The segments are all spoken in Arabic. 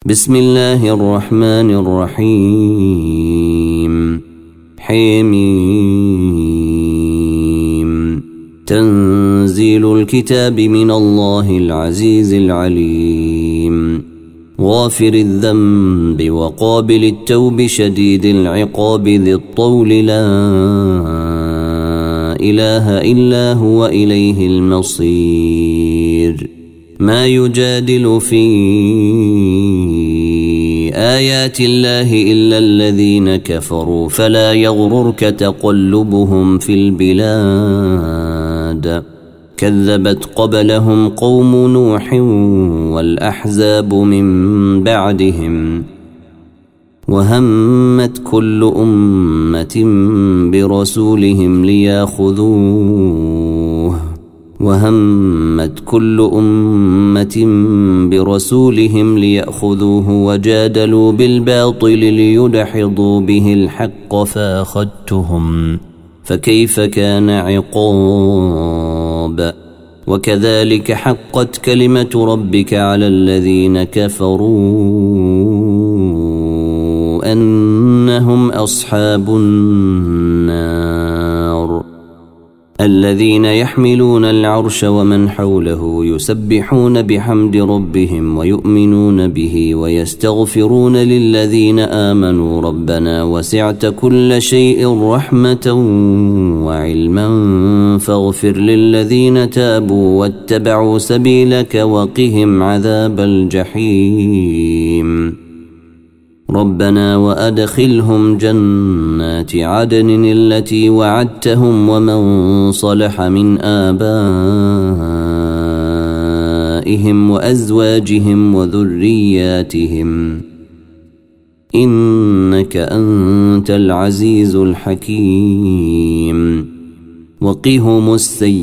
بسم الله الرحمن الرحيم. حميم. تنزيل الكتاب من الله العزيز العليم. غافر الذنب وقابل التوب شديد العقاب ذي الطول لا إله إلا هو إليه المصير. ما يجادل في آيات الله إلا الذين كفروا فلا يغررك تقلبهم في البلاد. كذبت قبلهم قوم نوح والأحزاب من بعدهم وهمت كل أمة برسولهم ليأخذوه وجادلوا بالباطل ليدحضوا به الحق فأخذتهم فكيف كان عقاب. وكذلك حقت كلمة ربك على الذين كفروا أنهم أصحاب النار. الذين يحملون العرش ومن حوله يسبحون بحمد ربهم ويؤمنون به ويستغفرون للذين آمنوا ربنا وسعت كل شيء رحمة وعلما فاغفر للذين تابوا واتبعوا سبيلك وقهم عذاب الجحيم. ربنا وأدخلهم جنات عدن التي وعدتهم ومن صلح من آبائهم وأزواجهم وذرياتهم إنك أنت العزيز الحكيم. وقهم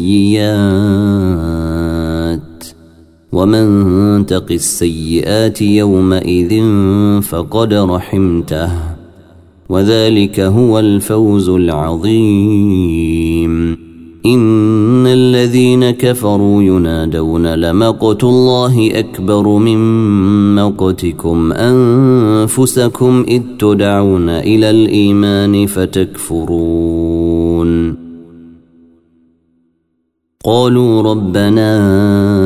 السيئات ومن تق السيئات يومئذ فقد رحمته وذلك هو الفوز العظيم. إن الذين كفروا ينادون لمقت الله أكبر من مقتكم أنفسكم إذ تدعون إلى الإيمان فتكفرون. قالوا ربنا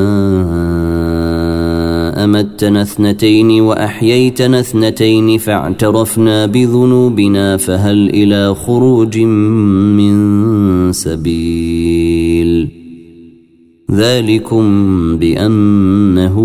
أمتنا اثنتين وأحييتنا اثنتين فاعترفنا بذنوبنا فهل إلى خروج من سبيل. ذلكم بأنه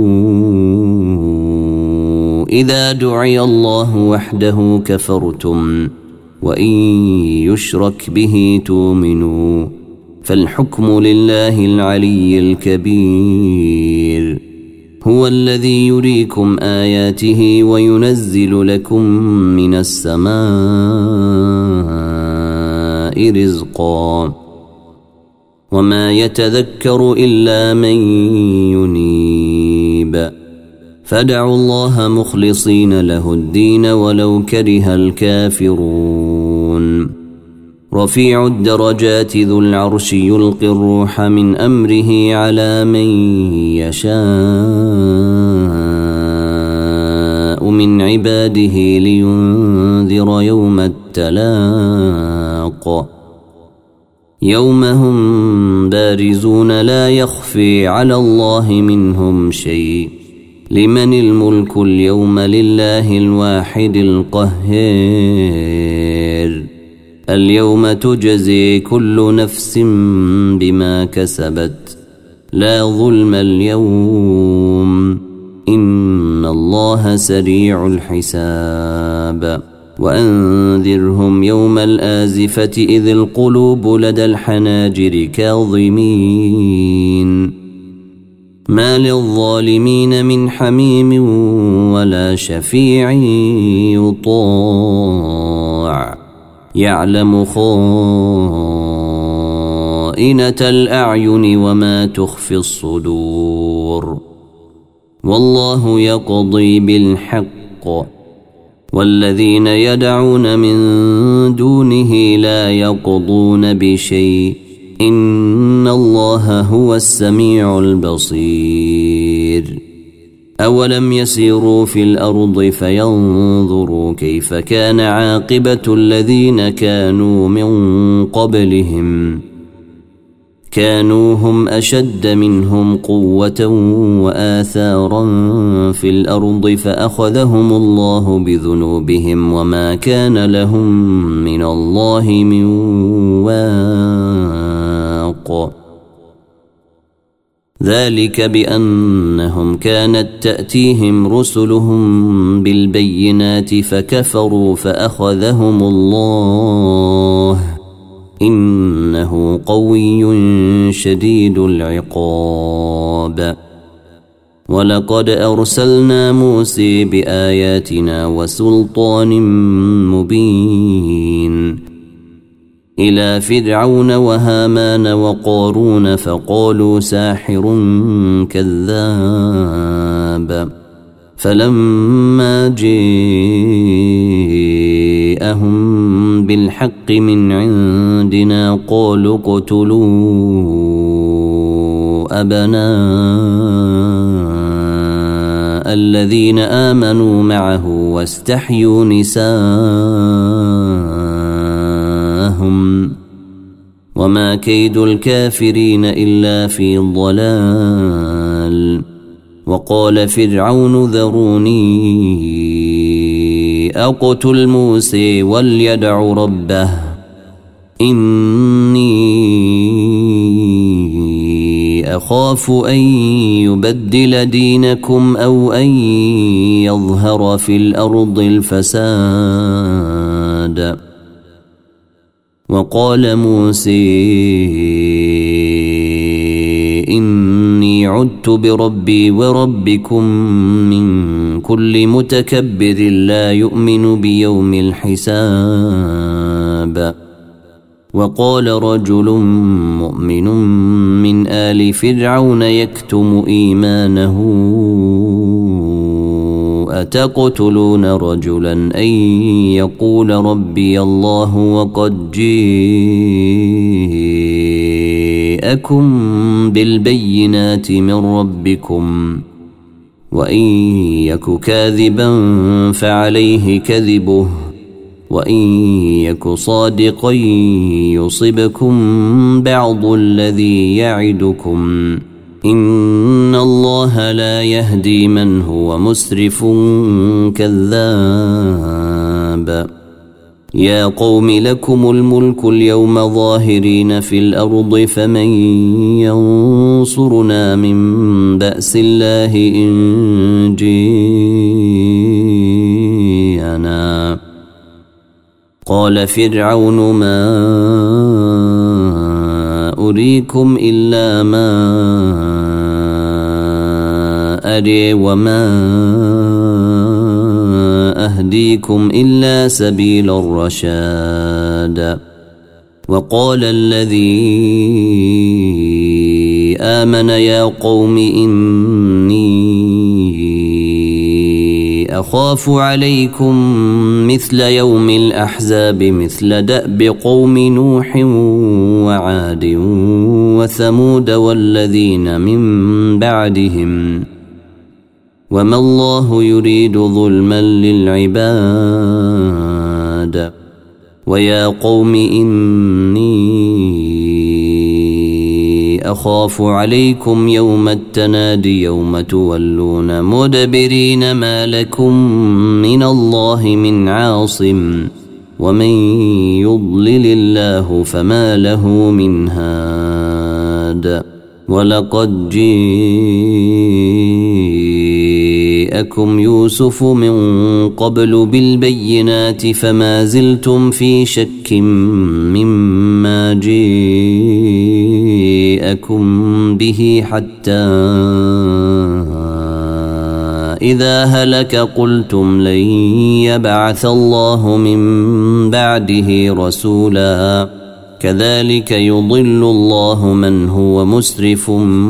إذا دعي الله وحده كفرتم وإن يشرك به تؤمنوا فالحكم لله العلي الكبير. هو الذي يريكم آياته وينزل لكم من السماء رزقا وما يتذكر إلا من ينيب. فادعوا الله مخلصين له الدين ولو كره الكافرون. رفيع الدرجات ذو العرش يلقي الروح من أمره على من يشاء من عباده لينذر يوم التلاق. يوم هم بارزون لا يخفي على الله منهم شيء. لمن الملك اليوم لله الواحد القهار. اليوم تجزي كل نفس بما كسبت لا ظلم اليوم إن الله سريع الحساب. وأنذرهم يوم الآزفة إذ القلوب لدى الحناجر كاظمين ما للظالمين من حميم ولا شفيع يطاع. يعلم خائنة الأعين وما تخفي الصدور. والله يقضي بالحق والذين يدعون من دونه لا يقضون بشيء إن الله هو السميع البصير. أولم يسيروا في الأرض فينظروا كيف كان عاقبة الذين كانوا من قبلهم كانوا هم أشد منهم قوة وآثارا في الأرض فأخذهم الله بذنوبهم وما كان لهم من الله من واق ذلك بأنهم كانت تأتيهم رسلهم بالبينات فكفروا فأخذهم الله إنه قوي شديد العقاب ولقد أرسلنا موسى بآياتنا وسلطان مبين إلى فرعون وهامان وقارون فقالوا ساحر كذاب فلما جاءهم بالحق من عندنا قالوا اقتلوا أبناء الذين آمنوا معه واستحيوا نساءهم وما كيد الكافرين إلا في ضلال وقال فرعون ذروني أقتل موسى وليدع ربه إني أخاف أن يبدل دينكم أو أن يظهر في الأرض الفساد وقال موسى إني عدت بربي وربكم من كل متكبر لا يؤمن بيوم الحساب وقال رجل مؤمن من آل فرعون يكتم إيمانه أتقتلون رجلا أن يقول ربي الله وقد جاءكم بالبينات من ربكم وإن يك كاذبا فعليه كذبه وإن يك صادقا يصبكم بعض الذي يعدكم إن الله لا يهدي من هو مسرف كذاب يا قوم لكم الملك اليوم ظاهرين في الأرض فمن ينصرنا من بأس الله إن جيءنا قال فرعون ما أريكم إلا ما أري وما أهديكم إلا سبيل الرشاد وقال الذي آمن يا قوم إني أخاف عليكم مثل يوم الأحزاب مثل دأب قوم نوح وعاد وثمود والذين من بعدهم وما الله يريد ظلما للعباد ويا قوم إني أخاف عليكم يوم التنادي يوم تولون مدبرين ما لكم من الله من عاصم ومن يضلل الله فما له من هاد ولقد جاءكم يوسف من قبل بالبينات فما زلتم في شك مما جاءكم به حتى إذا هلك قلتم لن يبعث الله من بعده رسولا كذلك يضل الله من هو مسرف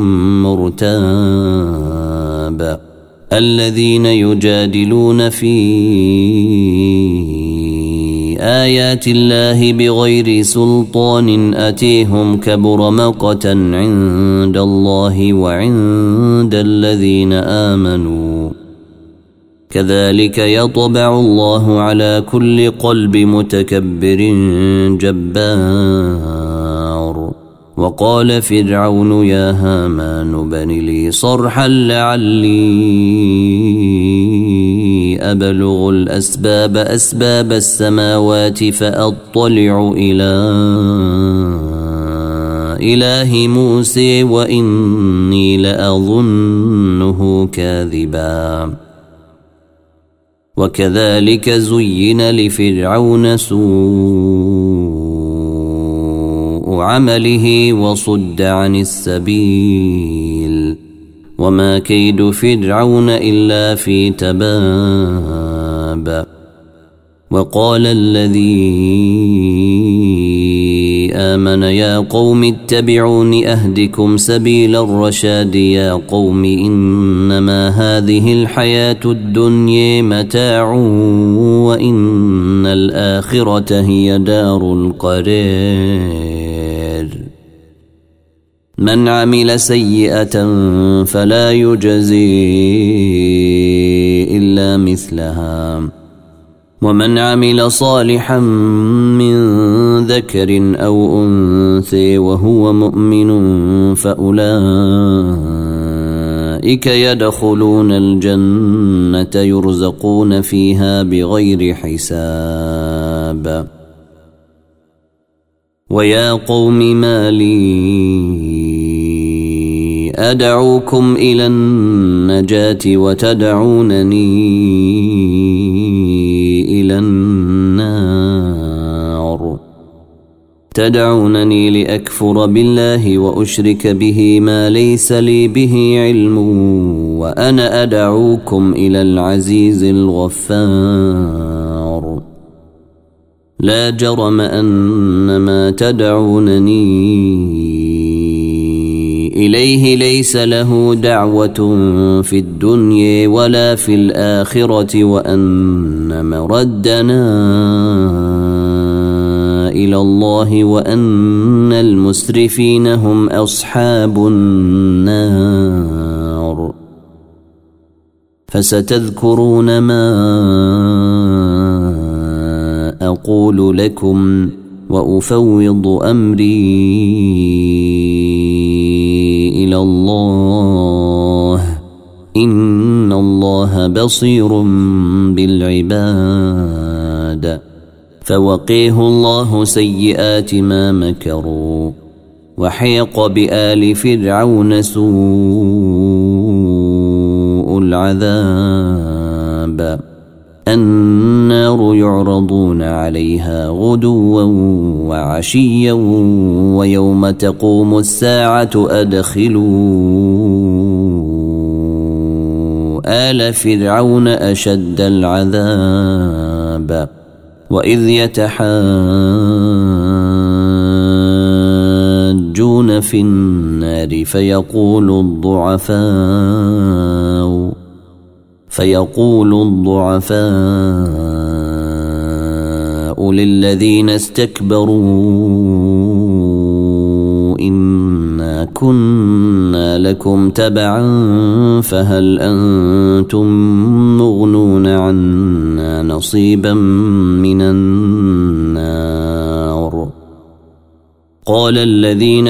مرتاب الذين يجادلون في بآيات الله بغير سلطان أتيهم كبر مقتا عند الله وعند الذين آمنوا كذلك يطبع الله على كل قلب متكبر جبار. وقال فرعون يا هامان بن لي صرحا لعلي أبلغ أسباب السماوات فأطلع إلى إله موسى وإني لأظنه كاذبا. وكذلك زين لفرعون سوء عمله وصد عن السبيل وما كيد فرعون إلا في تباب. وقال الذي آمن يا قوم اتبعون أهدكم سبيل الرشاد. يا قوم إنما هذه الحياة الدنيا متاع وإن الآخرة هي دار القرار. من عمل سيئة فلا يجزي إلا مثلها ومن عمل صالحا من ذكر أو أنثى وهو مؤمن فأولئك يدخلون الجنة يرزقون فيها بغير حساب. ويا قوم ما لي أدعوكم إلى النجاة وتدعونني إلى النار. تدعونني لأكفر بالله وأشرك به ما ليس لي به علم وأنا أدعوكم إلى العزيز الغفار. لا جرم أن ما تدعونني إليه ليس له دعوة في الدنيا ولا في الآخرة وأن مردنا إلى الله وأن المسرفين هم أصحاب النار. فستذكرون ما أقول لكم وأفوض أمري إلى الله إن الله بصير بالعباد. فوقيه الله سيئات ما مكروا وحيق بآل فرعون سوء العذاب. النار يعرضون عليها غدوا وعشيا ويوم تقوم الساعة أدخلوا آل فرعون أشد العذاب. وإذ يتحاجون في النار فيقول الضعفاء للذين استكبروا إنا كنا لكم تبعا فهل أنتم مغنون عنا نصيبا من النار. قال الذين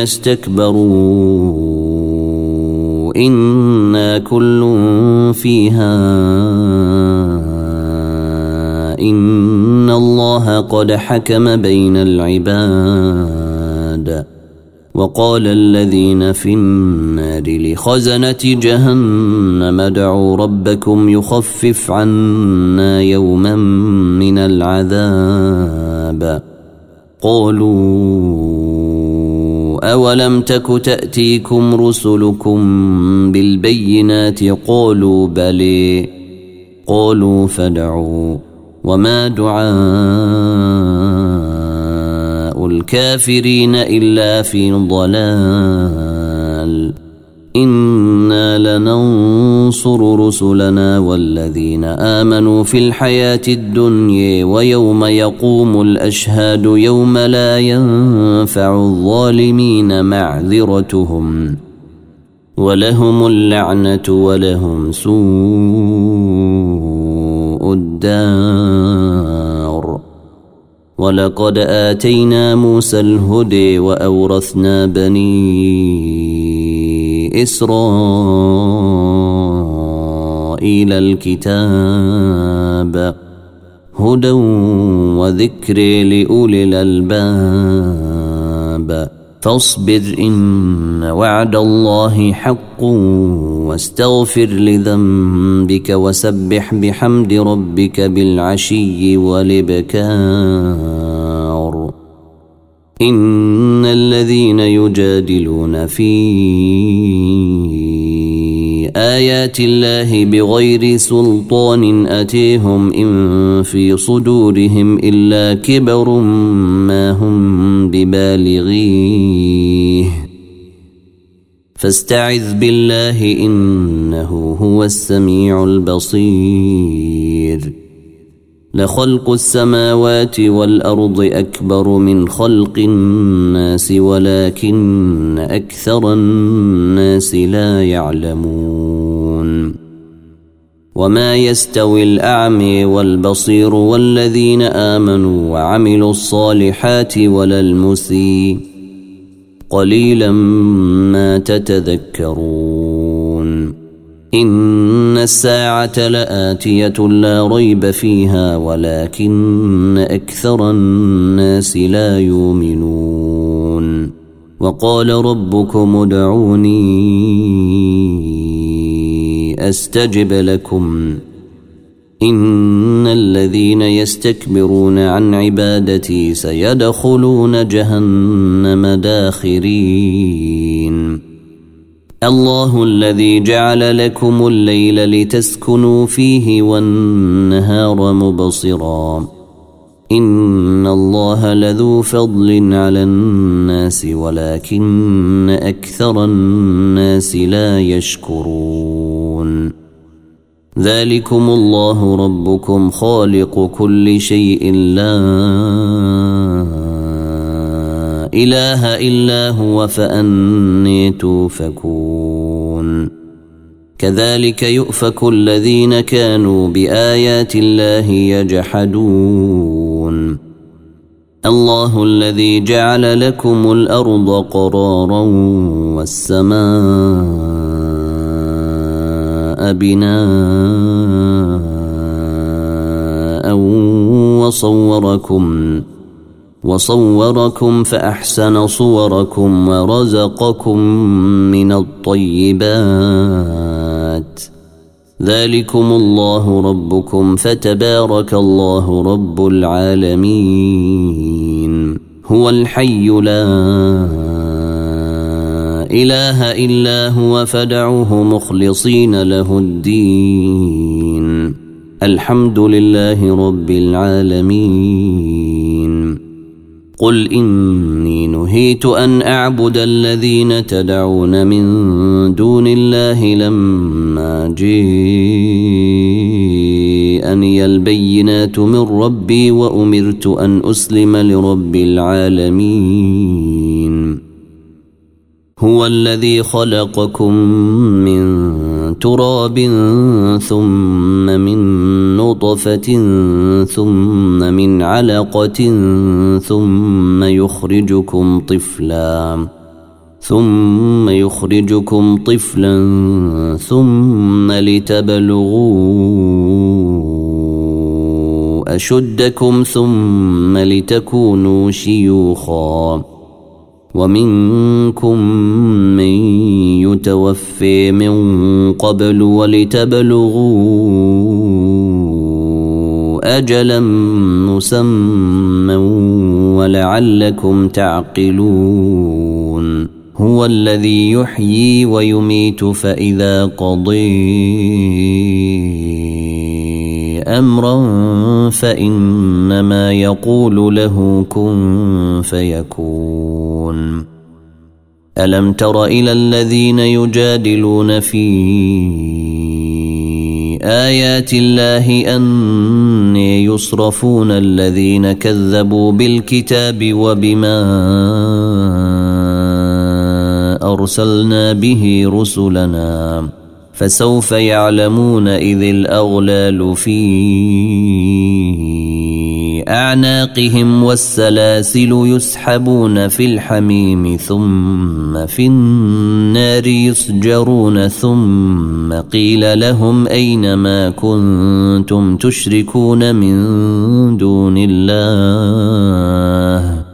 استكبروا إنا كل فيها إن الله قد حكم بين العباد. وقال الذين في النار لخزنة جهنم ادعوا ربكم يخفف عنا يوما من العذاب. قالوا أولم تك تأتيكم رسلكم بالبينات قالوا بلى قالوا فادعوا وما دعاء الكافرين إلا في ضلال. إنا لننصر رسلنا والذين آمنوا في الحياة الدنيا ويوم يقوم الأشهاد يوم لا ينفع الظالمين معذرتهم ولهم اللعنة ولهم سوء الدار. ولقد آتينا موسى الهدى وأورثنا بني إسرائيل الكتاب هدى وذكر لأولي الألباب. فاصبر إن وعد الله حق واستغفر لذنبك وسبح بحمد ربك بالعشي والإبكار. إن الذين يجادلون في آيات الله بغير سلطان أتيهم إن في صدورهم إلا كبر ما هم ببالغيه فاستعذ بالله إنه هو السميع البصير. لخلق السماوات والأرض أكبر من خلق الناس ولكن أكثر الناس لا يعلمون. وما يستوي الأعمى والبصير والذين آمنوا وعملوا الصالحات ولا المسيء قليلا ما تتذكرون. إن الساعة لآتية لا ريب فيها ولكن أكثر الناس لا يؤمنون. وقال ربكم ادعوني أستجب لكم إن الذين يستكبرون عن عبادتي سيدخلون جهنم داخرين. الله الذي جعل لكم الليل لتسكنوا فيه والنهار مبصرا إن الله لذو فضل على الناس ولكن أكثر الناس لا يشكرون. ذلكم الله ربكم خالق كل شيء لا إله إلا هو فأني توفكون. كذلك يؤفك الذين كانوا بآيات الله يجحدون. الله الذي جعل لكم الأرض قرارا والسماء بناء وصوركم فأحسن صوركم ورزقكم من الطيبات. ذلكم الله ربكم فتبارك الله رب العالمين. هو الحي لا إله إلا هو فادعوه مخلصين له الدين. الحمد لله رب العالمين. قل إني نهيت أن أعبد الذين تدعون من دون الله لما جاءني البينات من ربي وأمرت أن أسلم لرب العالمين. هو الذي خلقكم من تراب ثم من نطفة ثم من علقة ثم يخرجكم طفلا ثم لتبلغوا أشدكم ثم لتكونوا شيوخا ومنكم من يتوفي من قبل ولتبلغوا أجلا مسمى ولعلكم تعقلون. هو الذي يحيي ويميت فإذا قضي أمرا فإنما يقول له كن فيكون. ألم تر إلى الذين يجادلون في آيات الله أن يصرفون الذين كذبوا بالكتاب وبما أرسلنا به رسلنا فسوف يعلمون إذ الأغلال في أعناقهم والسلاسل يسحبون في الحميم ثم في النار يسجرون ثم قيل لهم أين ما كنتم تشركون من دون الله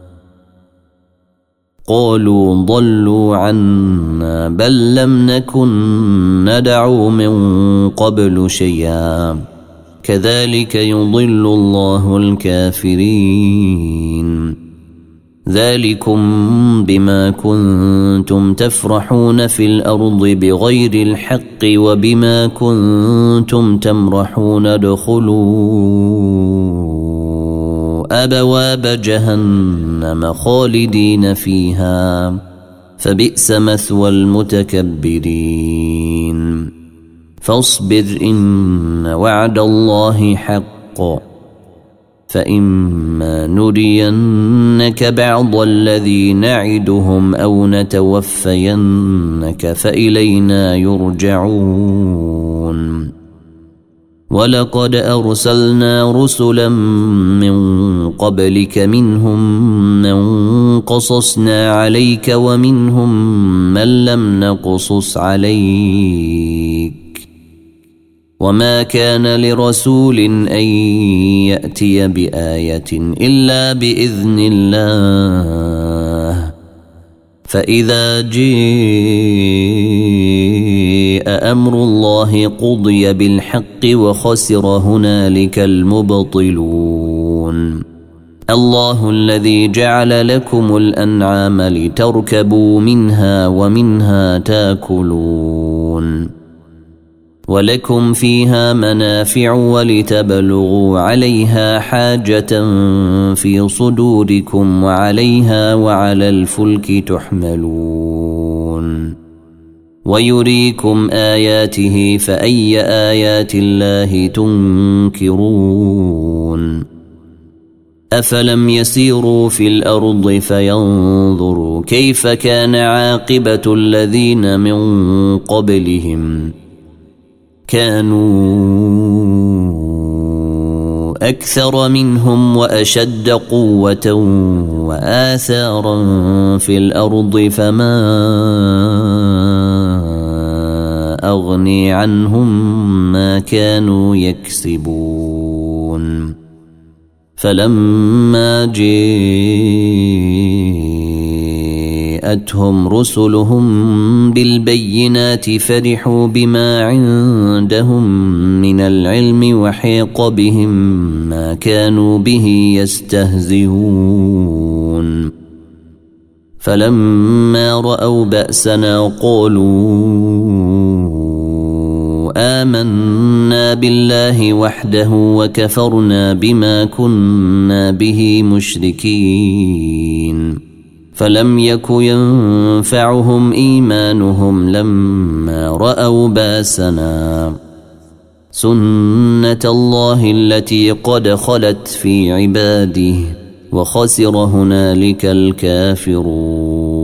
قالوا ضلوا عنا بل لم نكن ندعو من قبل شيئا كذلك يضل الله الكافرين ذلكم بما كنتم تفرحون في الأرض بغير الحق وبما كنتم تمرحون ادخلوا أبواب جهنم خالدين فيها فبئس مثوى المتكبرين فاصبر إن وعد الله حق فإما نرينك بعض الذي نعدهم أو نتوفينك فإلينا يرجعون ولقد أرسلنا رسلا من قبلك منهم من قصصنا عليك ومنهم من لم نقصص عليك وما كان لرسول أن يأتي بآية إلا بإذن الله فإذا جاء أمر الله قضي بالحق وخسر هنالك المبطلون الله الذي جعل لكم الأنعام لتركبوا منها ومنها تاكلون ولكم فيها منافع ولتبلغوا عليها حاجة في صدوركم وعليها وعلى الفلك تحملون ويريكم آياته فأي آيات الله تنكرون أفلم يسيروا في الأرض فينظروا كيف كان عاقبة الذين من قبلهم كانوا أكثر منهم وأشد قوة وآثارا في الأرض فما أغني عنهم ما كانوا يكسبون فلما جاءتهم رسلهم بالبينات فرحوا بما عندهم من العلم وحيق بهم ما كانوا به يستهزئون فلما رأوا بأسنا قالوا آمنا بالله وحده وكفرنا بما كنا به مشركين فلم يك ينفعهم إيمانهم لما رأوا باسنا سنة الله التي قد خلت في عباده وخسر هنالك الكافرون